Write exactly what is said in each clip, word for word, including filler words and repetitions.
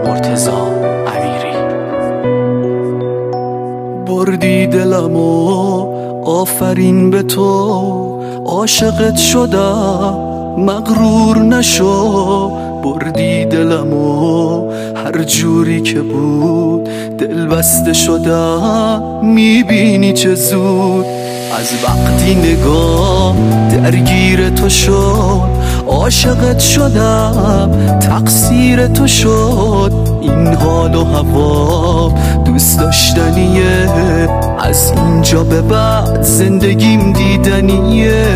مرتضی امیری. بردی دلمو، آفرین به تو، عاشقت شدم مغرور نشو. بردی دلمو، هر جوری که بود دل بسته شدم، میبینی چه زود. از وقتی نگاه درگیر تو شد، عاشقت شدم تقصیر تو شد. این حال و هوا دوست داشتنیه، از اینجا به بعد زندگیم دیدنیه.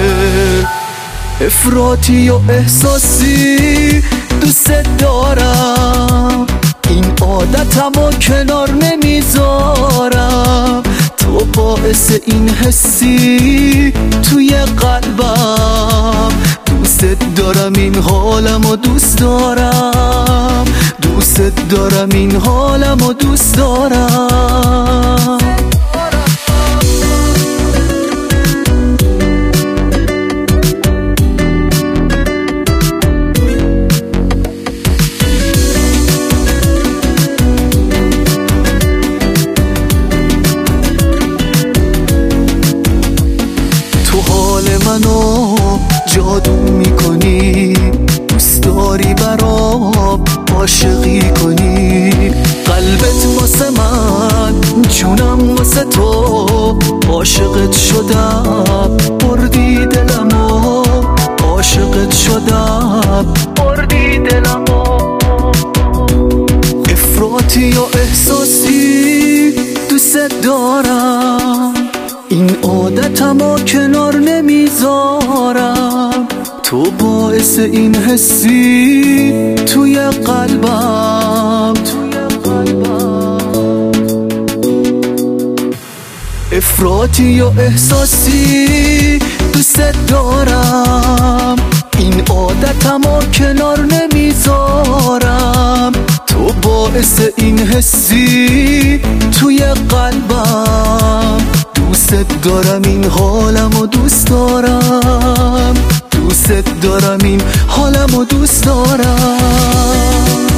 افراطی و احساسی دوست دارم، این عادتمو کنار نمیذارم. تو باعث این حسی توی قلبم، دوست دارم این حالمو دوست دارم، دوست دارم این حالمو دوست دارم. منو جادو میکنی، دوست داری برام عاشقی کنی. قلبت واسه من، جونم واسه تو، عاشقت شدم بردی دلمو، عاشقت شدم بردی دلمو. افراطی و احساسی دوست دارم، این عادتمو کنار نمیذارم. تو باعث این حسی توی قلبم، توی قلبم. افراطی و احساسی دوست دارم، این عادتمو کنار نمیذارم. تو باعث این حسی توی قلبم، دوست دارم این حالمو دوست دارم، دوست دارم این حالمو دوست دارم.